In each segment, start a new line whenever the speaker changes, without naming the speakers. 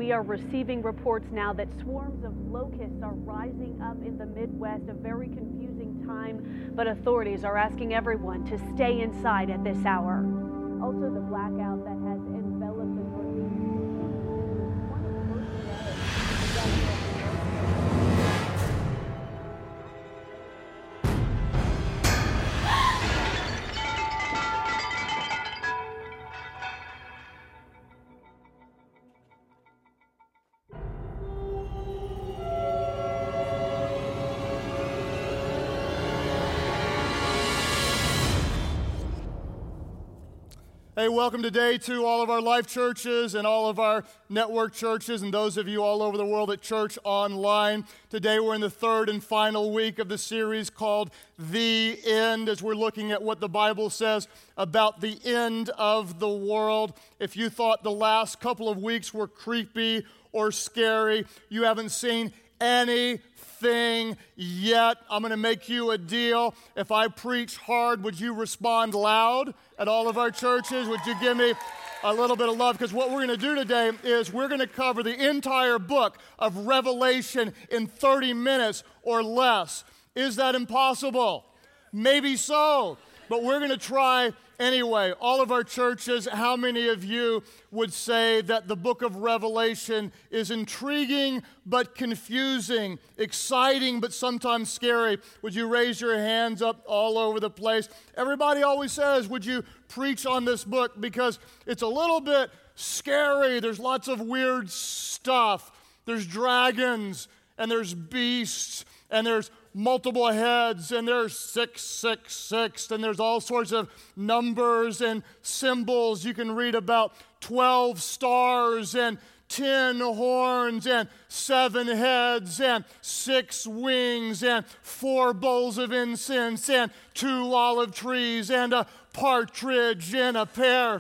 we are receiving reports now that swarms of locusts are rising up in the Midwest, a very confusing time, but authorities are asking everyone to stay inside at this hour. Also, the blackout that has enveloped the Northeast.
Hey, welcome today to all of our life churches and all of our network churches and those of you all over the world at Church Online. Today we're in the third and final week of the series called The End, as we're looking at what the Bible says about the end of the world. If you thought the last couple of weeks were creepy or scary, you haven't seen anything yet. I'm going to make you a deal. If I preach hard, would you respond loud at all of our churches? Would you give me a little bit of love? Because what we're going to do today is we're going to cover the entire book of Revelation in 30 minutes or less. Is that impossible? Maybe so, but we're going to try anyway. All of our churches, how many of you would say that the book of Revelation is intriguing but confusing, exciting but sometimes scary? Would you raise your hands up all over the place? Everybody always says, would you preach on this book? Because it's a little bit scary. There's lots of weird stuff. There's dragons, and there's beasts, and there's multiple heads, and there's 666, and there's all sorts of numbers and symbols. You can read about 12 stars and 10 horns and 7 heads and 6 wings and 4 bowls of incense and 2 olive trees and a partridge in a pear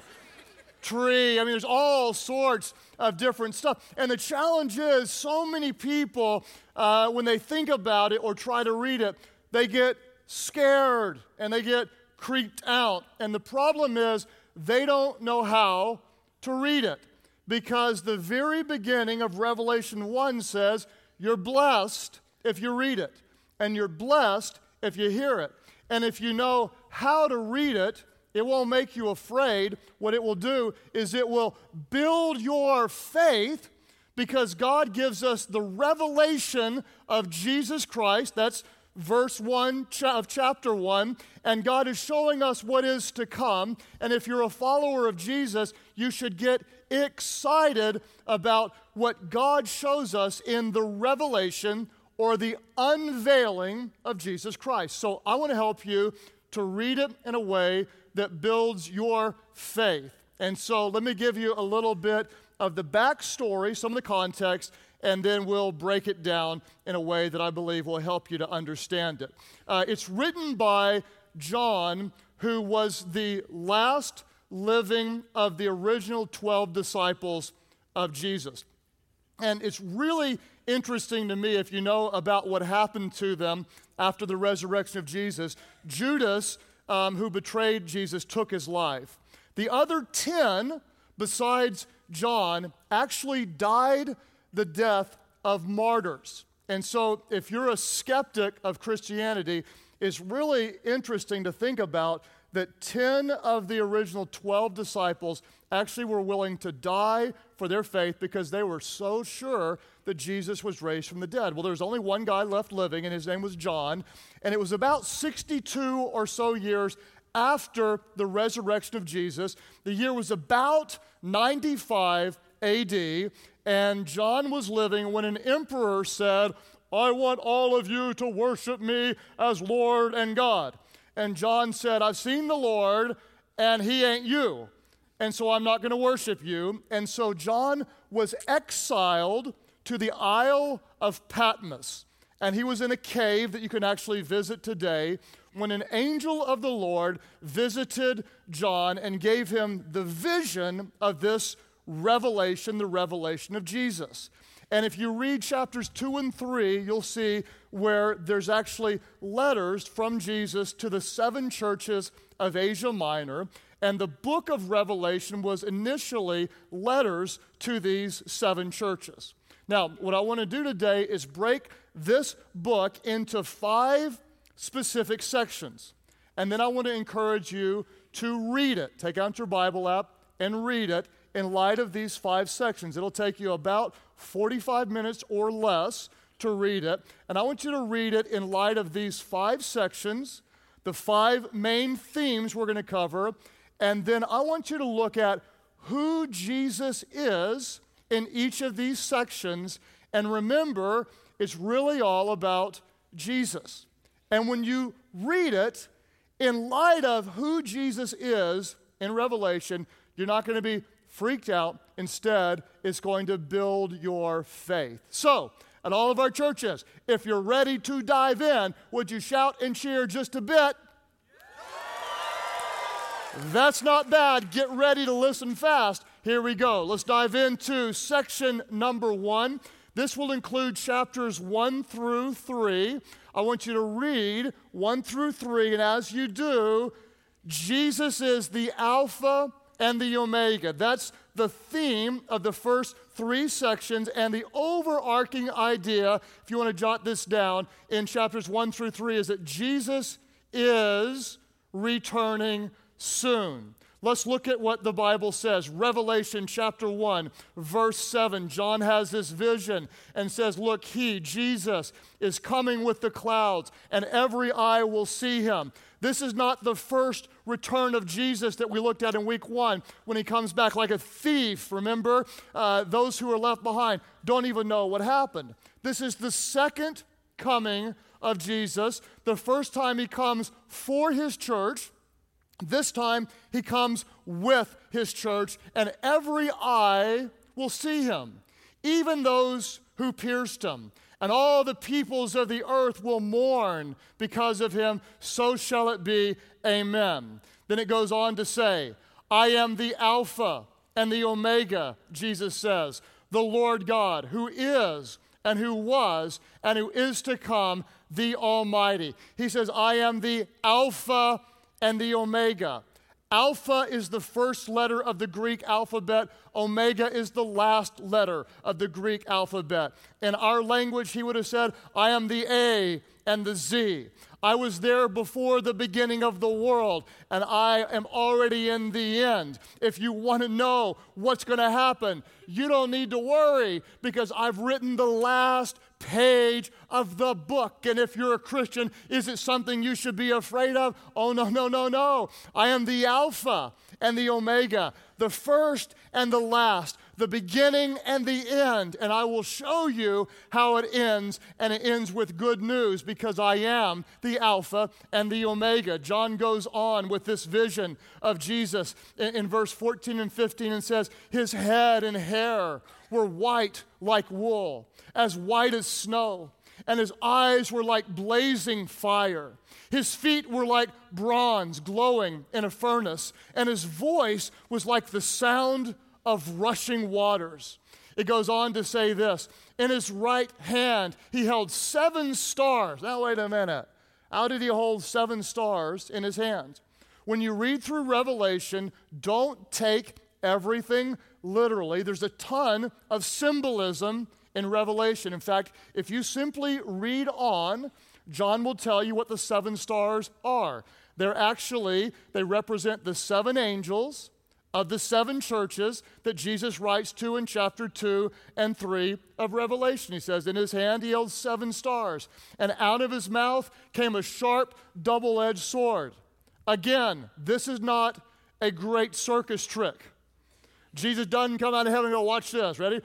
tree. I mean, there's all sorts of different stuff. And the challenge is so many people, when they think about it or try to read it, they get scared and they get creeped out. And the problem is they don't know how to read it, because the very beginning of Revelation 1 says, you're blessed if you read it, and you're blessed if you hear it. And if you know how to read it, it won't make you afraid. What it will do is it will build your faith, because God gives us the revelation of Jesus Christ. That's verse 1 of chapter 1. And God is showing us what is to come. And if you're a follower of Jesus, you should get excited about what God shows us in the revelation or the unveiling of Jesus Christ. So I want to help you to read it in a way that builds your faith. And so let me give you a little bit of the backstory, some of the context, and then we'll break it down in a way that I believe will help you to understand it. It's written by John, who was the last living of the original 12 disciples of Jesus. And it's really interesting to me, if you know about what happened to them after the resurrection of Jesus. Judas, who betrayed Jesus, took his life. The other 10, besides John, actually died the death of martyrs. And so if you're a skeptic of Christianity, it's really interesting to think about that 10 of the original 12 disciples actually were willing to die for their faith because they were so sure that Jesus was raised from the dead. Well, there's only one guy left living, and his name was John. And it was about 62 or so years after the resurrection of Jesus. The year was about 95 AD, and John was living when an emperor said, I want all of you to worship me as Lord and God. And John said, I've seen the Lord, and he ain't you. And so I'm not going to worship you. And so John was exiled to the Isle of Patmos. And he was in a cave that you can actually visit today when an angel of the Lord visited John and gave him the vision of this revelation, the revelation of Jesus. And if you read chapters 2 and 3, you'll see where there's actually letters from Jesus to the 7 churches of Asia Minor. And the book of Revelation was initially letters to these 7 churches. Now, what I want to do today is break this book into 5 specific sections. And then I want to encourage you to read it. Take out your Bible app and read it in light of these 5 sections. It'll take you about 45 minutes or less to read it. And I want you to read it in light of these 5 sections, the 5 main themes we're going to cover. And then I want you to look at who Jesus is in each of these sections. And remember, it's really all about Jesus. And when you read it in light of who Jesus is in Revelation, you're not going to be freaked out. Instead, it's going to build your faith. So, at all of our churches, if you're ready to dive in, would you shout and cheer just a bit? That's not bad. Get ready to listen fast. Here we go. Let's dive into section number 1. This will include chapters 1 through 3. I want you to read 1 through 3, and as you do, Jesus is the Alpha and the Omega. That's the theme of the first 3 sections, and the overarching idea, if you want to jot this down, in chapters 1 through 3 is that Jesus is returning soon. Let's look at what the Bible says. Revelation chapter 1, verse 7. John has this vision and says, look, he, Jesus, is coming with the clouds, and every eye will see him. This is not the first return of Jesus that we looked at in week 1 when he comes back like a thief. Remember, those who are left behind don't even know what happened. This is the second coming of Jesus. The first time he comes for his church. This time, he comes with his church, and every eye will see him, even those who pierced him. And all the peoples of the earth will mourn because of him. So shall it be. Amen. Then it goes on to say, I am the Alpha and the Omega, Jesus says, the Lord God, who is and who was and who is to come, the Almighty. He says, I am the Alpha and the Omega. Alpha is the first letter of the Greek alphabet. Omega is the last letter of the Greek alphabet. In our language, he would have said, I am the A and the Z. I was there before the beginning of the world, and I am already in the end. If you want to know what's going to happen, you don't need to worry, because I've written the last page of the book. And if you're a Christian, is it something you should be afraid of? Oh, no, no, no, no. I am the Alpha and the Omega, the first and the last, the beginning and the end. And I will show you how it ends, and it ends with good news, because I am the Alpha and the Omega. John goes on with this vision of Jesus in verse 14 and 15 and says, his head and hair were white like wool, as white as snow, and his eyes were like blazing fire. His feet were like bronze glowing in a furnace, and his voice was like the sound of rushing waters. It goes on to say this, in his right hand he held 7 stars. Now wait a minute. How did he hold 7 stars in his hand? When you read through Revelation, don't take everything literally. There's a ton of symbolism in Revelation. In fact, if you simply read on, John will tell you what the 7 stars are. They represent the 7 angels of the 7 churches that Jesus writes to in chapter 2 and 3 of Revelation. He says, in his hand he held 7 stars, and out of his mouth came a sharp, double-edged sword. Again, this is not a great circus trick. Jesus doesn't come out of heaven and go, watch this, ready?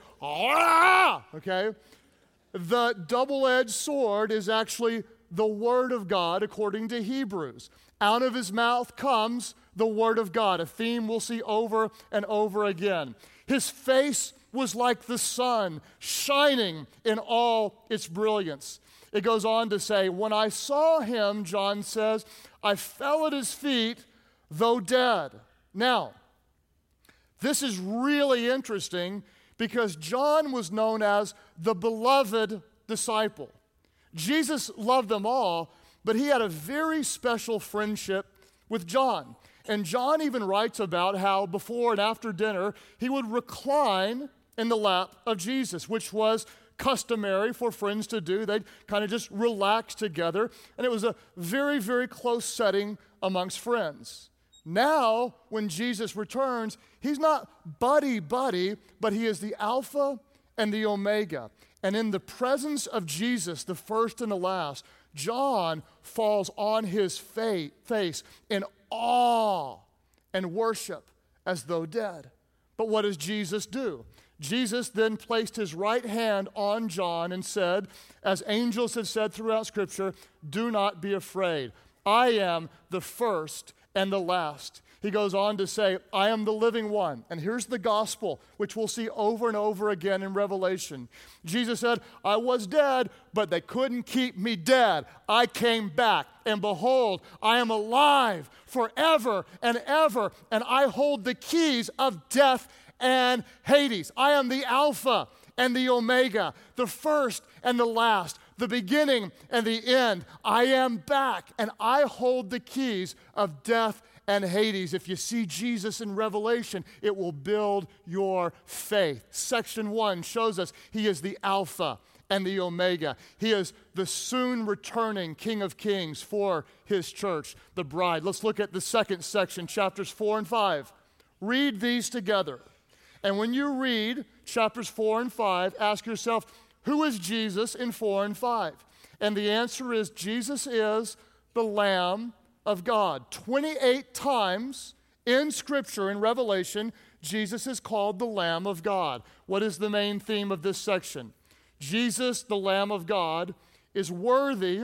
Okay? The double-edged sword is actually the Word of God according to Hebrews. Out of his mouth comes the Word of God, a theme we'll see over and over again. His face was like the sun, shining in all its brilliance. It goes on to say, when I saw him, John says, I fell at his feet, though dead. Now, this is really interesting because John was known as the beloved disciple. Jesus loved them all, but he had a very special friendship with John. And John even writes about how before and after dinner, he would recline in the lap of Jesus, which was customary for friends to do. They'd kind of just relax together. And it was a very, very close setting amongst friends. Now, when Jesus returns, he's not buddy-buddy, but he is the Alpha and the Omega. And in the presence of Jesus, the first and the last, John falls on his face in awe and worship as though dead. But what does Jesus do? Jesus then placed his right hand on John and said, as angels have said throughout Scripture, do not be afraid. I am the first and the last. He goes on to say, I am the living one. And here's the gospel, which we'll see over and over again in Revelation. Jesus said, I was dead, but they couldn't keep me dead. I came back, and behold, I am alive forever and ever, and I hold the keys of death and Hades. I am the Alpha and the Omega, the first and the last, the beginning and the end. I am back, and I hold the keys of death and Hades. If you see Jesus in Revelation, it will build your faith. Section 1 shows us he is the Alpha and the Omega. He is the soon returning King of Kings for his church, the bride. Let's look at the second section, chapters 4 and 5. Read these together. And when you read chapters 4 and 5, ask yourself, who is Jesus in 4 and 5? And the answer is Jesus is the Lamb of God. 28 times in Scripture, in Revelation, Jesus is called the Lamb of God. What is the main theme of this section? Jesus, the Lamb of God, is worthy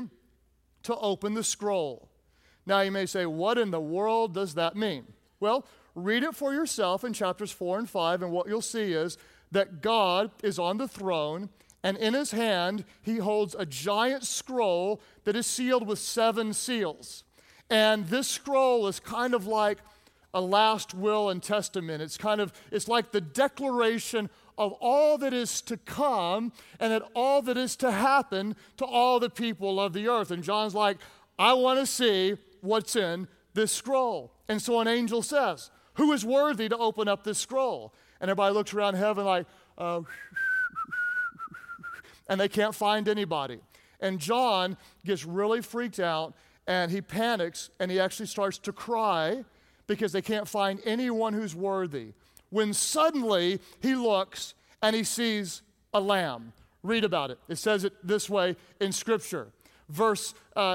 to open the scroll. Now you may say, what in the world does that mean? Well, read it for yourself in chapters 4 and 5, and what you'll see is that God is on the throne, and in his hand he holds a giant scroll that is sealed with 7 seals. And this scroll is kind of like a last will and testament. It's like the declaration of all that is to come and that all that is to happen to all the people of the earth. And John's like, I want to see what's in this scroll. And so an angel says, who is worthy to open up this scroll? And everybody looks around heaven like, and they can't find anybody. And John gets really freaked out, and he panics, and he actually starts to cry because they can't find anyone who's worthy. When suddenly he looks and he sees a lamb. Read about it. It says it this way in Scripture. Verse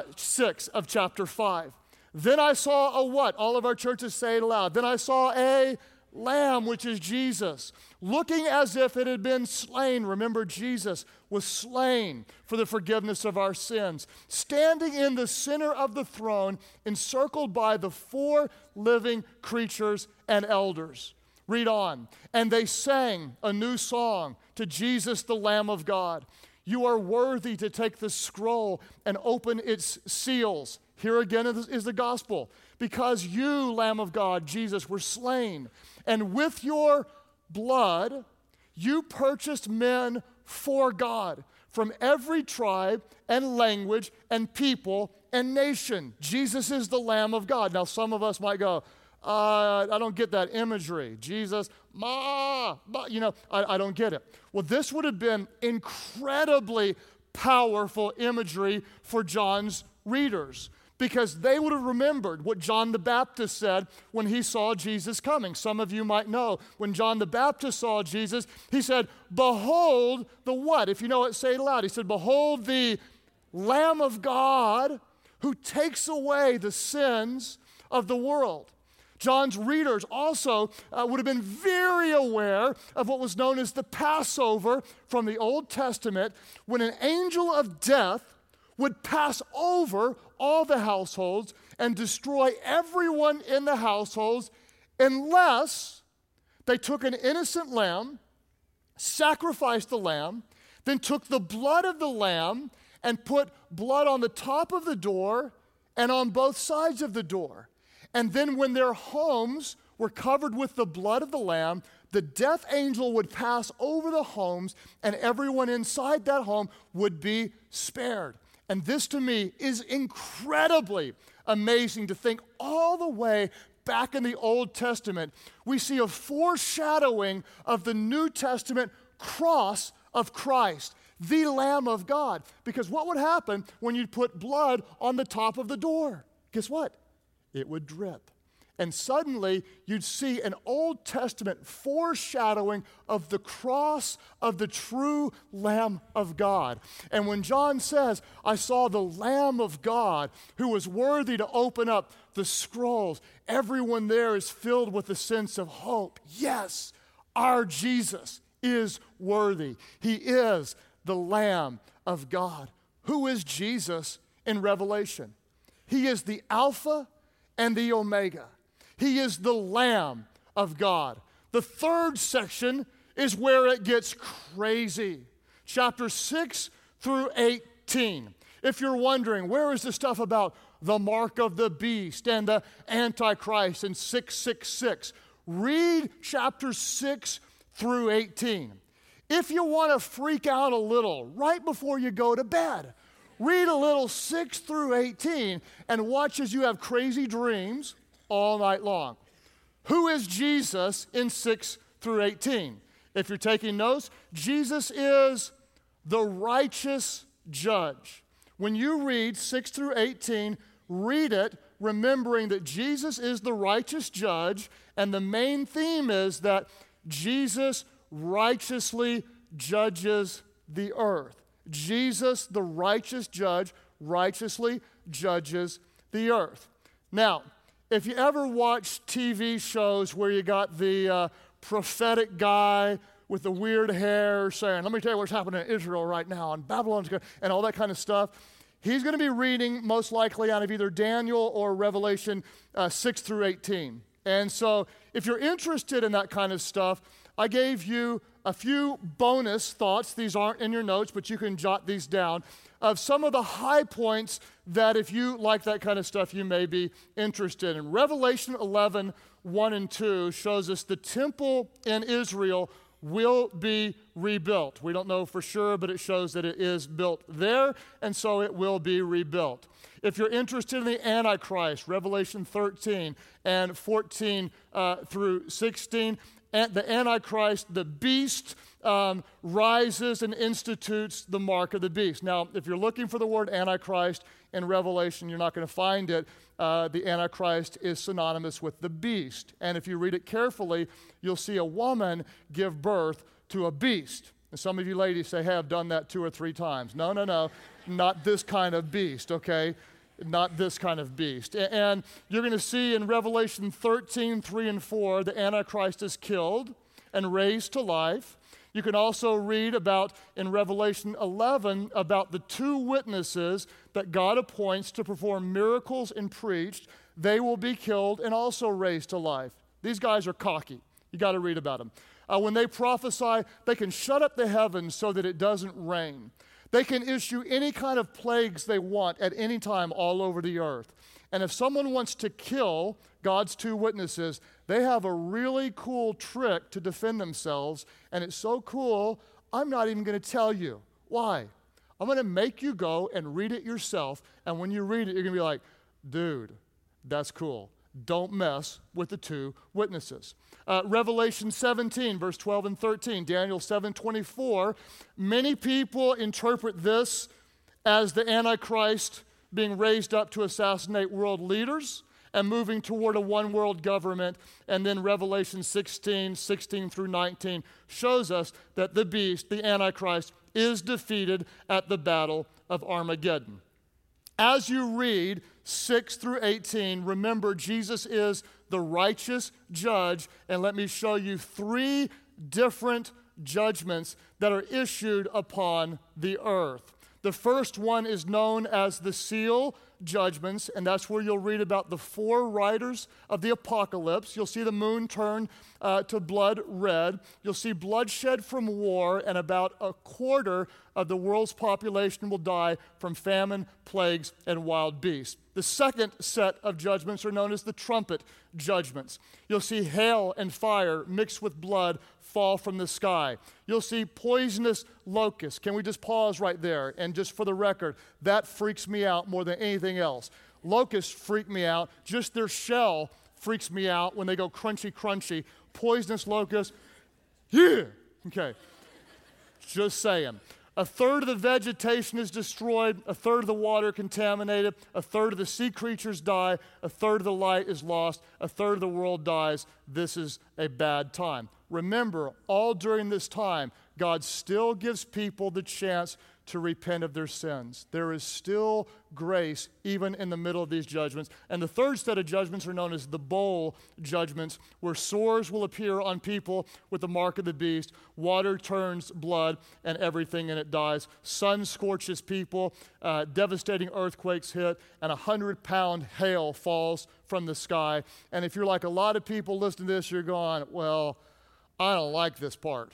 6 of chapter 5. Then I saw a what? All of our churches say it aloud. Then I saw a lamb, which is Jesus, looking as if it had been slain. Remember, Jesus was slain for the forgiveness of our sins. Standing in the center of the throne, encircled by the 4 living creatures and elders. Read on. And they sang a new song to Jesus, the Lamb of God. You are worthy to take the scroll and open its seals. Here again is the gospel. Because you, Lamb of God, Jesus, were slain. And with your blood, you purchased men for God from every tribe and language and people and nation. Jesus is the Lamb of God. Now, some of us might go, I don't get that imagery. Jesus, I don't get it. Well, this would have been incredibly powerful imagery for John's readers, because they would have remembered what John the Baptist said when he saw Jesus coming. Some of you might know when John the Baptist saw Jesus, he said, behold the what? If you know it, say it loud. He said, behold the Lamb of God who takes away the sins of the world. John's readers also would have been very aware of what was known as the Passover from the Old Testament, when an angel of death would pass over all the households and destroy everyone in the households unless they took an innocent lamb, sacrificed the lamb, then took the blood of the lamb and put blood on the top of the door and on both sides of the door. And then when their homes were covered with the blood of the lamb, the death angel would pass over the homes and everyone inside that home would be spared. And this to me is incredibly amazing to think all the way back in the Old Testament, we see a foreshadowing of the New Testament cross of Christ, the Lamb of God. Because what would happen when you put blood on the top of the door? Guess what? It would drip. And suddenly, you'd see an Old Testament foreshadowing of the cross of the true Lamb of God. And when John says, I saw the Lamb of God who was worthy to open up the scrolls, everyone there is filled with a sense of hope. Yes, our Jesus is worthy. He is the Lamb of God. Who is Jesus in Revelation? He is the Alpha and the Omega. He is the Lamb of God. The third section is where it gets crazy. Chapter 6 through 18. If you're wondering, where is the stuff about the mark of the beast and the Antichrist and 666? Read chapter 6 through 18. If you want to freak out a little right before you go to bed, read a little 6 through 18 and watch as you have crazy dreams all night long. Who is Jesus in 6 through 18? If you're taking notes, Jesus is the righteous judge. When you read 6 through 18, read it remembering that Jesus is the righteous judge, and the main theme is that Jesus righteously judges the earth. Jesus, the righteous judge, righteously judges the earth. Now, if you ever watch TV shows where you got the prophetic guy with the weird hair saying, let me tell you what's happening in Israel right now, and Babylon's going, and all that kind of stuff, he's going to be reading most likely out of either Daniel or Revelation 6 through 18. And so if you're interested in that kind of stuff, I gave you a few bonus thoughts. These aren't in your notes, but you can jot these down, of some of the high points that if you like that kind of stuff, you may be interested in. Revelation 11, 1 and 2 shows us the temple in Israel will be rebuilt. We don't know for sure, but it shows that it is built there, and so it will be rebuilt. If you're interested in the Antichrist, Revelation 13 and 14 through 16, the Antichrist, the beast, rises and institutes the mark of the beast. Now, if you're looking for the word Antichrist in Revelation, you're not going to find it. The Antichrist is synonymous with the beast. And if you read it carefully, you'll see a woman give birth to a beast. And some of you ladies say, hey, I've done that 2 or 3 times. No, not this kind of beast, okay? Not this kind of beast. And you're going to see in Revelation 13, 3 and 4, the Antichrist is killed and raised to life. You can also read about, in Revelation 11, about the 2 witnesses that God appoints to perform miracles and preach. They will be killed and also raised to life. These guys are cocky. You got to read about them. When they prophesy, they can shut up the heavens so that it doesn't rain. They can issue any kind of plagues they want at any time all over the earth. And if someone wants to kill God's 2 witnesses, they have a really cool trick to defend themselves. And it's so cool, I'm not even going to tell you. Why? I'm going to make you go and read it yourself. And when you read it, you're going to be like, dude, that's cool. Don't mess with the 2 witnesses. Revelation 17, verse 12 and 13, Daniel 7:24. Many people interpret this as the Antichrist being raised up to assassinate world leaders and moving toward a one-world government. And then Revelation 16 through 19 shows us that the beast, the Antichrist, is defeated at the battle of Armageddon. As you read 6 through 18, remember Jesus is the righteous judge, and let me show you 3 different judgments that are issued upon the earth. The first one is known as the seal judgments, and that's where you'll read about the 4 riders of the apocalypse. You'll see the moon turn to blood red. You'll see bloodshed from war, and about a quarter of the world's population will die from famine, plagues, and wild beasts. The second set of judgments are known as the trumpet judgments. You'll see hail and fire mixed with blood fall from the sky. You'll see poisonous locusts. Can we just pause right there? And just for the record, that freaks me out more than anything else. Locusts freak me out. Just their shell freaks me out when they go crunchy, crunchy. Poisonous locusts, yeah, okay. Just saying. A third of the vegetation is destroyed, a third of the water contaminated, a third of the sea creatures die, a third of the light is lost, a third of the world dies. This is a bad time. Remember, all during this time, God still gives people the chance to repent of their sins. There is still grace even in the middle of these judgments. And the third set of judgments are known as the bowl judgments, where sores will appear on people with the mark of the beast, water turns blood, and everything in it dies. Sun scorches people, devastating earthquakes hit, and 100-pound hail falls from the sky. And if you're like a lot of people listening to this, you're going, well, I don't like this part.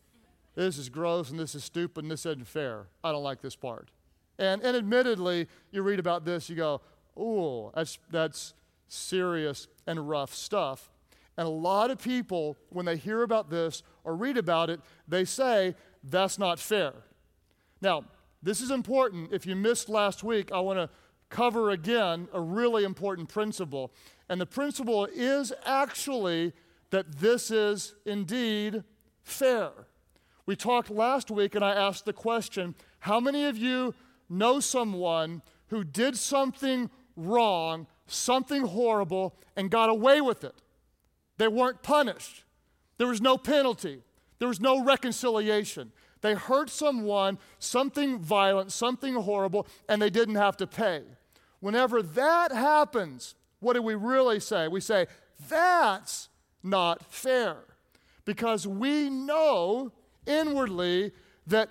This is gross, and this is stupid, and this isn't fair. I don't like this part. And admittedly, you read about this, you go, ooh, that's serious and rough stuff. And a lot of people, when they hear about this or read about it, they say, that's not fair. Now, this is important. If you missed last week, I want to cover again a really important principle. And the principle is actually that this is indeed fair. We talked last week, and I asked the question, how many of you know someone who did something wrong, something horrible, and got away with it? They weren't punished. There was no penalty. There was no reconciliation. They hurt someone, something violent, something horrible, and they didn't have to pay. Whenever that happens, what do we really say? We say, that's not fair. Because we know inwardly that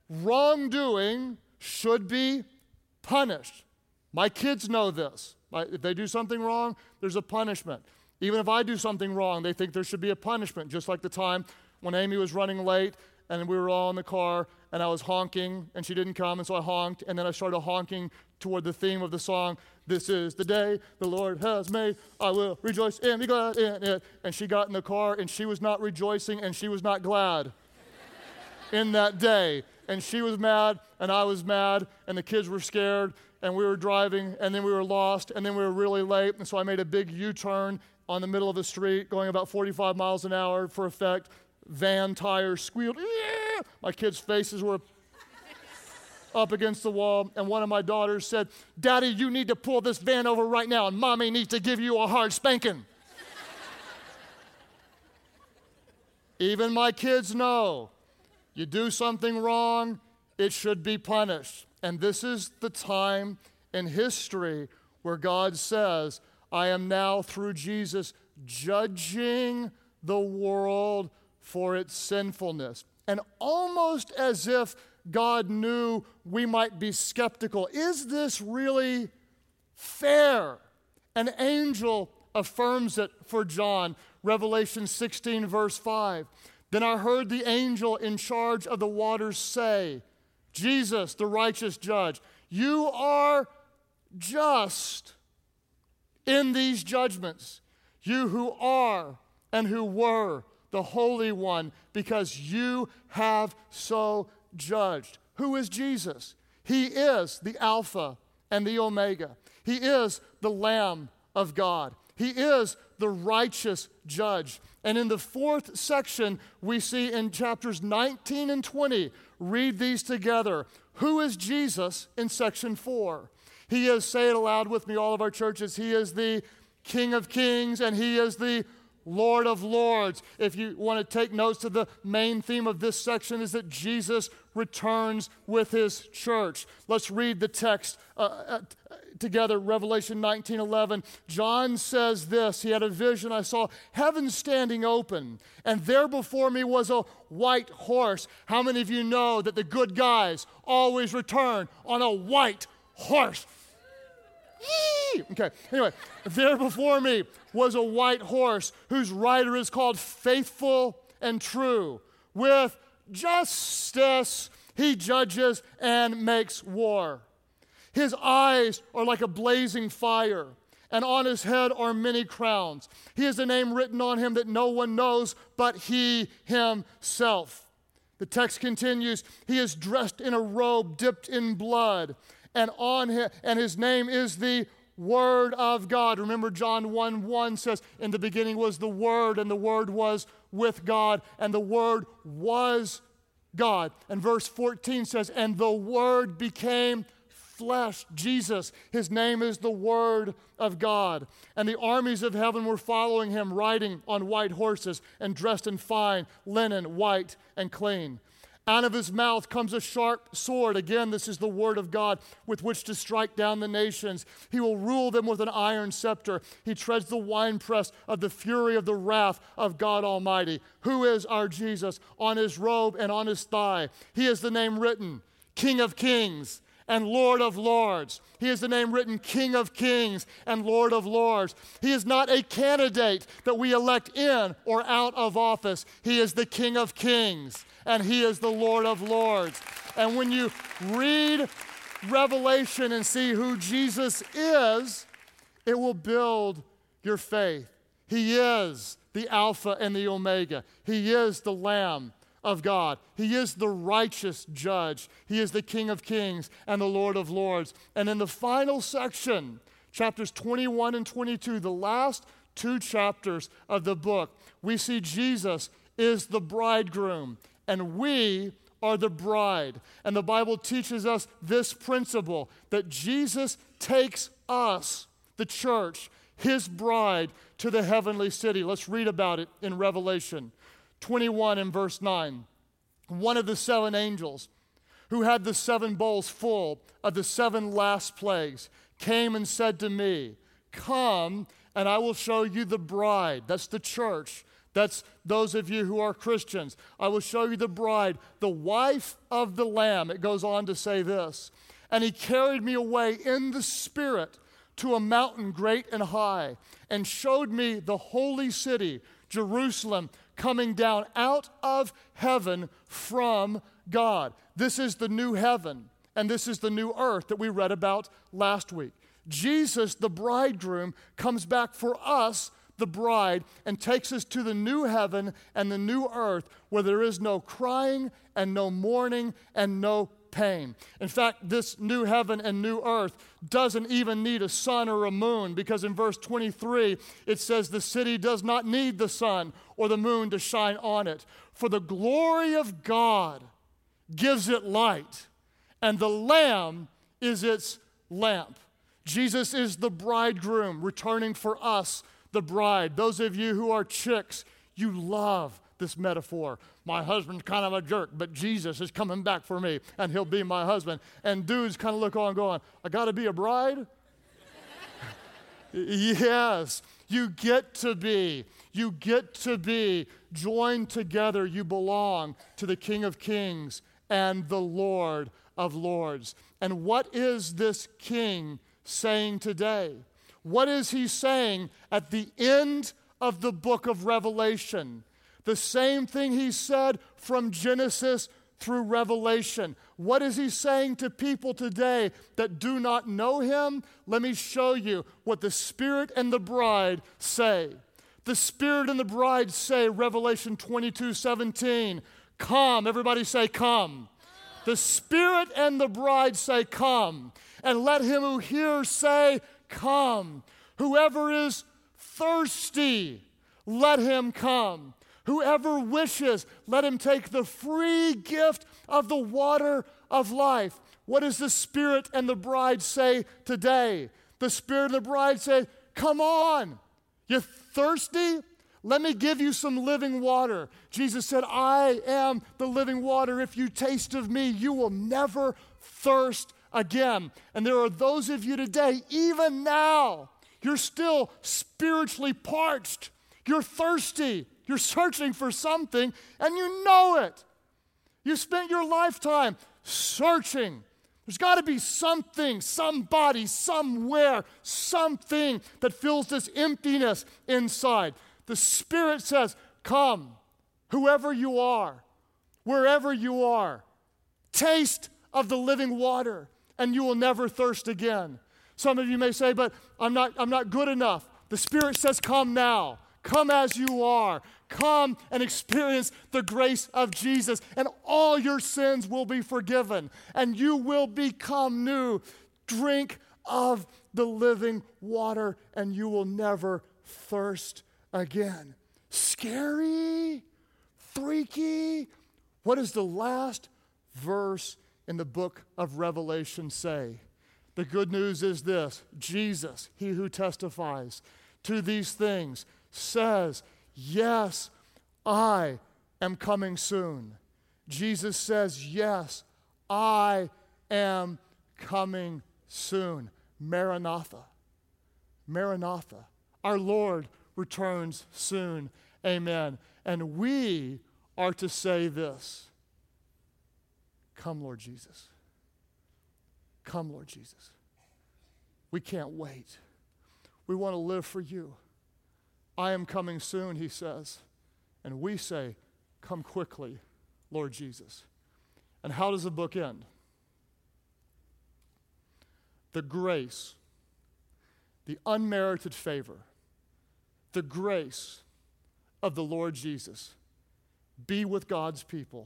wrongdoing should be punished. My kids know this. If they do something wrong, there's a punishment. Even if I do something wrong, they think there should be a punishment, just like the time when Amy was running late and we were all in the car and I was honking and she didn't come, and so I honked, and then I started honking toward the theme of the song, "This is the day the Lord has made, I will rejoice and be glad in it." And she got in the car and she was not rejoicing and she was not glad in that day. And she was mad and I was mad and the kids were scared and we were driving and then we were lost and then we were really late, and so I made a big U-turn on the middle of the street going about 45 miles an hour for effect. Van tires squealed. Yeah! My kids' faces were up against the wall, and one of my daughters said, "Daddy, you need to pull this van over right now and Mommy needs to give you a hard spanking." Even my kids know you do something wrong, it should be punished. And this is the time in history where God says, I am now through Jesus judging the world for its sinfulness. And almost as if God knew we might be skeptical, is this really fair? An angel affirms it for John, Revelation 16, verse 5. Then I heard the angel in charge of the waters say, Jesus, the righteous judge, you are just in these judgments, you who are and who were the Holy One, because you have so judged. Who is Jesus? He is the Alpha and the Omega. He is the Lamb of God. He is the righteous judge. And in the fourth section, we see in chapters 19 and 20, read these together. Who is Jesus in section 4? He is, say it aloud with me, all of our churches, He is the King of Kings and He is the Lord of Lords. If you want to take notes to the main theme of this section is that Jesus returns with His church. Let's read the text together, Revelation 19:11. John says this, he had a vision, I saw heaven standing open, and there before me was a white horse. How many of you know that the good guys always return on a white horse? Okay, anyway, there before me was a white horse whose rider is called Faithful and True. With justice he judges and makes war. His eyes are like a blazing fire, and on his head are many crowns. He has a name written on him that no one knows but he himself. The text continues, he is dressed in a robe dipped in blood, and his name is the Word of God. Remember John 1:1 says, in the beginning was the Word, and the Word was with God, and the Word was God. And verse 14 says, and the Word became flesh. Jesus, his name is the Word of God. And the armies of heaven were following him, riding on white horses and dressed in fine linen, white and clean. Out of his mouth comes a sharp sword. Again, this is the word of God with which to strike down the nations. He will rule them with an iron scepter. He treads the winepress of the fury of the wrath of God Almighty. Who is our Jesus? On his robe and on his thigh, he has the name written, King of Kings and Lord of Lords. He has the name written, King of Kings and Lord of Lords. He is not a candidate that we elect in or out of office. He is the King of Kings and he is the Lord of Lords. And when you read Revelation and see who Jesus is, it will build your faith. He is the Alpha and the Omega. He is the Lamb of God. He is the righteous judge. He is the King of Kings and the Lord of Lords. And in the final section, chapters 21 and 22, the last two chapters of the book, we see Jesus is the bridegroom and we are the bride. And the Bible teaches us this principle, that Jesus takes us, the church, his bride, to the heavenly city. Let's read about it in Revelation 21 and verse 9. One of the seven angels who had the seven bowls full of the seven last plagues came and said to me, come and I will show you the bride. That's the church. That's those of you who are Christians. I will show you the bride, the wife of the Lamb. It goes on to say this. And he carried me away in the Spirit to a mountain great and high, and showed me the holy city, Jerusalem, coming down out of heaven from God. This is the new heaven, and this is the new earth that we read about last week. Jesus, the bridegroom, comes back for us, the bride, and takes us to the new heaven and the new earth where there is no crying and no mourning and no pain. In fact, this new heaven and new earth doesn't even need a sun or a moon, because in verse 23 it says the city does not need the sun or the moon to shine on it, for the glory of God gives it light, and the Lamb is its lamp. Jesus is the bridegroom returning for us, the bride. Those of you who are chicks, you love this metaphor. My husband's kind of a jerk, but Jesus is coming back for me, and he'll be my husband. And dudes kind of look on going, I got to be a bride? Yes, you get to be joined together. You belong to the King of Kings and the Lord of Lords. And what is this King saying today? What is he saying at the end of the book of Revelation? The same thing he said from Genesis through Revelation. What is he saying to people today that do not know him? Let me show you what the Spirit and the bride say. The Spirit and the bride say, Revelation 22:17, come. Everybody say, come. The Spirit and the bride say, come. And let him who hears say, come. Whoever is thirsty, let him come. Whoever wishes, let him take the free gift of the water of life. What does the Spirit and the bride say today? The Spirit and the bride say, come on. You thirsty? Let me give you some living water. Jesus said, I am the living water. If you taste of me, you will never thirst again. And there are those of you today, even now, you're still spiritually parched. You're thirsty. You're searching for something, and you know it. You spent your lifetime searching. There's got to be something, somebody, somewhere, something that fills this emptiness inside. The Spirit says, come, whoever you are, wherever you are, taste of the living water, and you will never thirst again. Some of you may say, but I'm not good enough. The Spirit says, come now. Come as you are. Come and experience the grace of Jesus, and all your sins will be forgiven, and you will become new. Drink of the living water, and you will never thirst again. Scary, freaky. What does the last verse in the book of Revelation say? The good news is this: Jesus, he who testifies to these things, says, yes, I am coming soon. Jesus says, yes, I am coming soon. Maranatha. Maranatha. Our Lord returns soon. Amen. And we are to say this: come, Lord Jesus. Come, Lord Jesus. We can't wait. We want to live for you. I am coming soon, he says. And we say, come quickly, Lord Jesus. And how does the book end? The grace, the unmerited favor, the grace of the Lord Jesus be with God's people.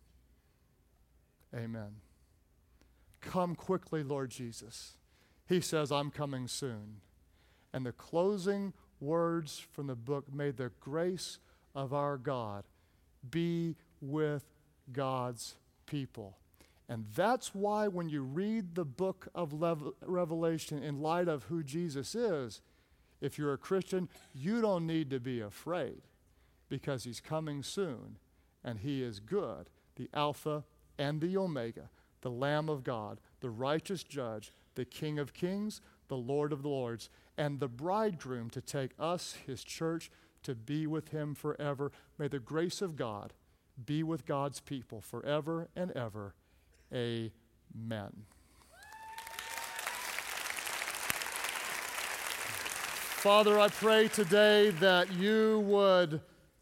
Amen. Come quickly, Lord Jesus. He says, I'm coming soon. And the closing words from the book, may the grace of our God be with God's people. And that's why when you read the book of Revelation in light of who Jesus is, if you're a Christian, you don't need to be afraid, because he's coming soon and he is good, the Alpha and the Omega, the Lamb of God, the righteous judge, the King of kings, the Lord of lords, and the bridegroom to take us, his church, to be with him forever. May the grace of God be with God's people forever and ever. Amen. Father, I pray today that you would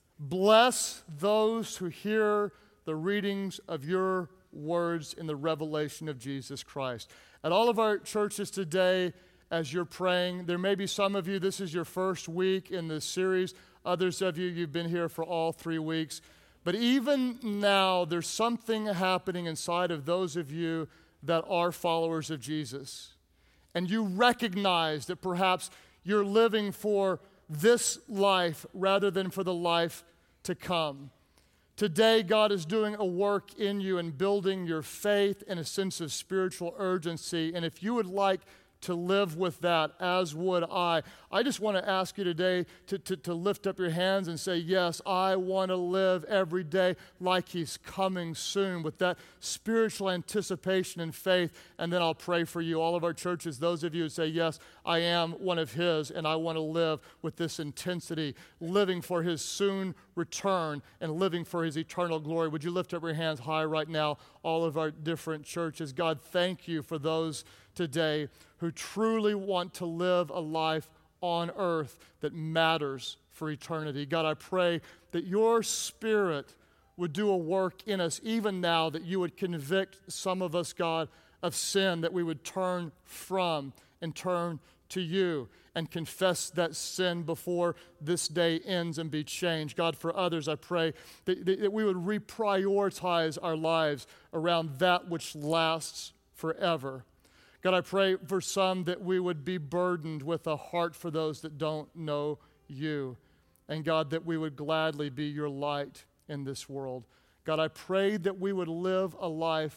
bless those who hear the readings of your words in the revelation of Jesus Christ. At all of our churches today, as you're praying, there may be some of you, this is your first week in this series. Others of you, you've been here for all 3 weeks. But even now, there's something happening inside of those of you that are followers of Jesus. And you recognize that perhaps you're living for this life rather than for the life to come. Today, God is doing a work in you and building your faith and a sense of spiritual urgency. And if you would like to live with that, as would I just want to ask you today to lift up your hands and say, yes, I want to live every day like he's coming soon, with that spiritual anticipation and faith. And then I'll pray for you. All of our churches, those of you who say, yes, I am one of his, and I want to live with this intensity, living for his soon return and living for his eternal glory. Would you lift up your hands high right now, all of our different churches? God, thank you for those today who truly want to live a life on earth that matters for eternity. God, I pray that your Spirit would do a work in us even now, that you would convict some of us, God, of sin, that we would turn from and turn to you and confess that sin before this day ends and be changed. God, for others, I pray that we would reprioritize our lives around that which lasts forever. God, I pray for some that we would be burdened with a heart for those that don't know you. And God, that we would gladly be your light in this world. God, I pray that we would live a life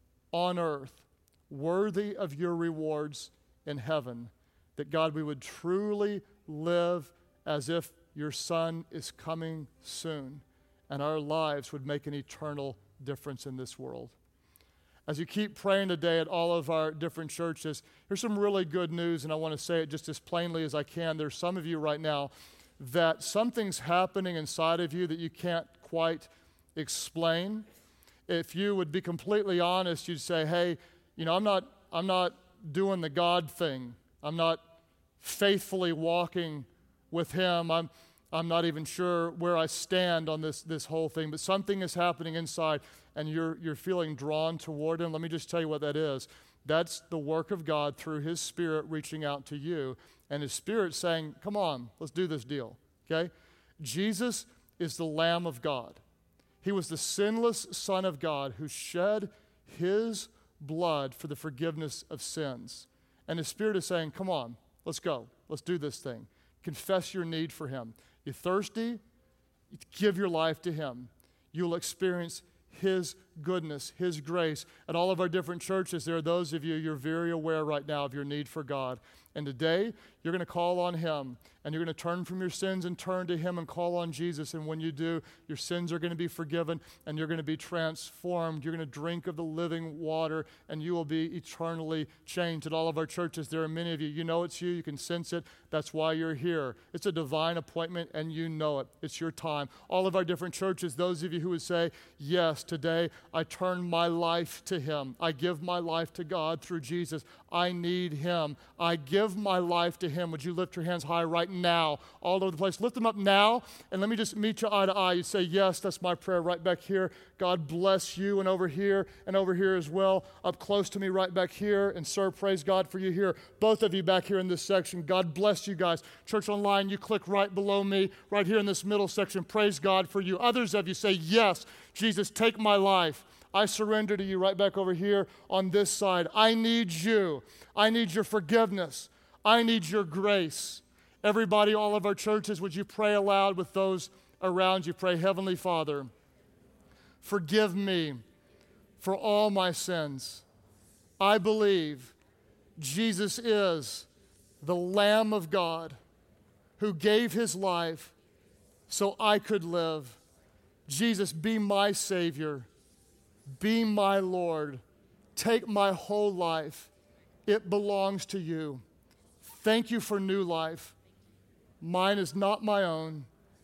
on earth worthy of your rewards in heaven. That, God, we would truly live as if your Son is coming soon, and our lives would make an eternal difference in this world. As you keep praying today at all of our different churches, here's some really good news, and I want to say it just as plainly as I can. There's some of you right now that something's happening inside of you that you can't quite explain. If you would be completely honest, you'd say, hey, I'm not doing the God thing. I'm not faithfully walking with him. I'm not even sure where I stand on this whole thing, but something is happening inside and you're feeling drawn toward him. Let me just tell you what that is. That's the work of God through his Spirit reaching out to you, and his Spirit saying, come on, let's do this deal, okay? Jesus is the Lamb of God. He was the sinless Son of God who shed his blood for the forgiveness of sins. And His Spirit is saying, come on, let's go. Let's do this thing. Confess your need for Him. You thirsty? Give your life to Him. You'll experience His goodness, His grace. At all of our different churches, there are those of you, you're very aware right now of your need for God. And today, you're going to call on Him, and you're going to turn from your sins and turn to Him and call on Jesus. And when you do, your sins are going to be forgiven, and you're going to be transformed. You're going to drink of the living water, and you will be eternally changed. At all of our churches, there are many of you. You know it's you. You can sense it. That's why you're here. It's a divine appointment, and you know it. It's your time. All of our different churches, those of you who would say, yes, today I turn my life to Him. I give my life to God through Jesus. I need Him. I give my life to Him. Would you lift your hands high right now, all over the place? Lift them up now, and let me just meet you eye to eye. You say, yes, that's my prayer right back here. God bless you, and over here as well, up close to me right back here. And sir, praise God for you here. Both of you back here in this section. God bless you guys. Church Online, you click right below me, right here in this middle section. Praise God for you. Others of you say, yes, Jesus, take my life. I surrender to you right back over here on this side. I need you. I need your forgiveness. I need your grace. Everybody, all of our churches, would you pray aloud with those around you? Pray, Heavenly Father, forgive me for all my sins. I believe Jesus is the Lamb of God who gave His life so I could live. Jesus, be my Savior. Be my Lord. Take my whole life. It belongs to you. Thank you for new life. Mine is not my own.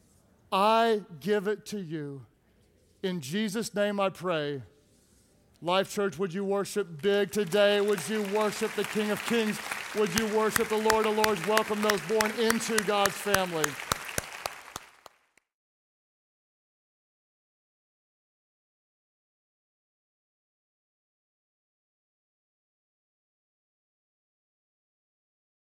I give it to you. In Jesus' name I pray. Life Church, would you worship big today? Would you worship the King of Kings? Would you worship the Lord of Lords? Welcome those born into God's family.